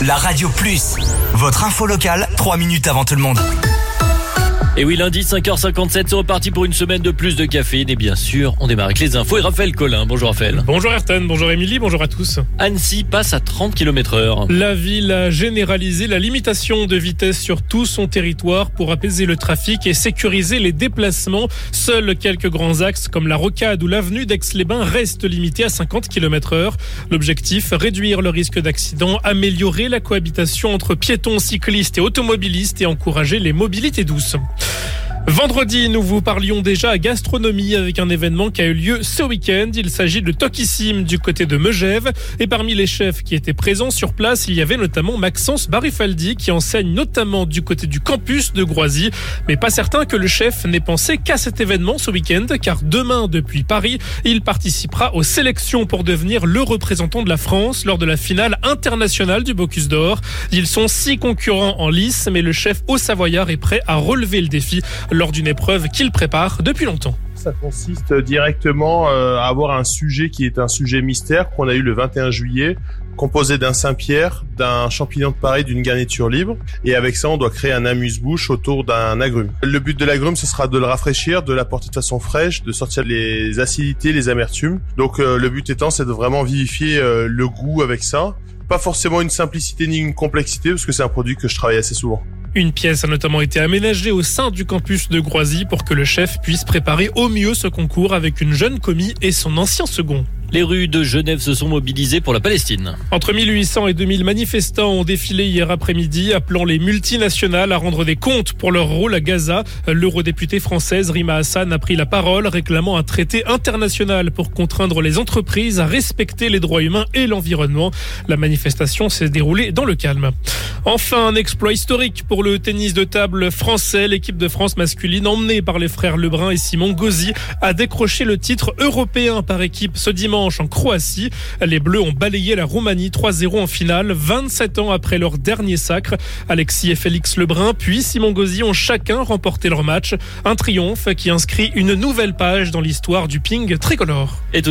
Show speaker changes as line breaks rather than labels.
La Radio Plus, votre info locale, 3 minutes avant tout le monde.
Et oui, lundi 5h57, c'est reparti pour une semaine de plus de caféine. Et bien sûr, on démarre avec les infos et Raphaël Collin. Bonjour Raphaël.
Bonjour Ayrton, bonjour Émilie, bonjour à tous.
Annecy passe à 30 km/h.
La ville a généralisé la limitation de vitesse sur tout son territoire pour apaiser le trafic et sécuriser les déplacements. Seuls quelques grands axes comme la Rocade ou l'avenue d'Aix-les-Bains restent limités à 50 km/h. L'objectif, réduire le risque d'accident, améliorer la cohabitation entre piétons, cyclistes et automobilistes et encourager les mobilités douces. Vendredi, nous vous parlions déjà gastronomie avec un événement qui a eu lieu ce week-end. Il s'agit de Tokissime du côté de Megève. Et parmi les chefs qui étaient présents sur place, il y avait notamment Maxence Barifaldi qui enseigne notamment du côté du campus de Groisy. Mais pas certain que le chef n'ait pensé qu'à cet événement ce week-end, car demain, depuis Paris, il participera aux sélections pour devenir le représentant de la France lors de la finale internationale du Bocuse d'Or. Ils sont 6 concurrents en lice, mais le chef haut-savoyard est prêt à relever le défi lors d'une épreuve qu'il prépare depuis longtemps.
Ça consiste directement à avoir un sujet qui est un sujet mystère qu'on a eu le 21 juillet, composé d'un Saint-Pierre, d'un champignon de Paris, d'une garniture libre. Et avec ça, on doit créer un amuse-bouche autour d'un agrume. Le but de l'agrume, ce sera de le rafraîchir, de l'apporter de façon fraîche, de sortir les acidités, les amertumes. Donc le but étant, c'est de vraiment vivifier le goût avec ça. Pas forcément une simplicité ni une complexité, parce que c'est un produit que je travaille assez souvent.
Une pièce a notamment été aménagée au sein du campus de Groisy pour que le chef puisse préparer au mieux ce concours avec une jeune commis et son ancien second.
Les rues de Genève se sont mobilisées pour la Palestine.
Entre 1800 et 2000 manifestants ont défilé hier après-midi, appelant les multinationales à rendre des comptes pour leur rôle à Gaza. L'eurodéputée française Rima Hassan a pris la parole, réclamant un traité international pour contraindre les entreprises à respecter les droits humains et l'environnement. La manifestation s'est déroulée dans le calme. Enfin, un exploit historique pour le tennis de table français. L'équipe de France masculine, emmenée par les frères Lebrun et Simon Gauzy, a décroché le titre européen par équipe ce dimanche en Croatie. Les Bleus ont balayé la Roumanie 3-0 en finale, 27 ans après leur dernier sacre. Alexis et Félix Lebrun, puis Simon Gauzy ont chacun remporté leur match. Un triomphe qui inscrit une nouvelle page dans l'histoire du ping tricolore.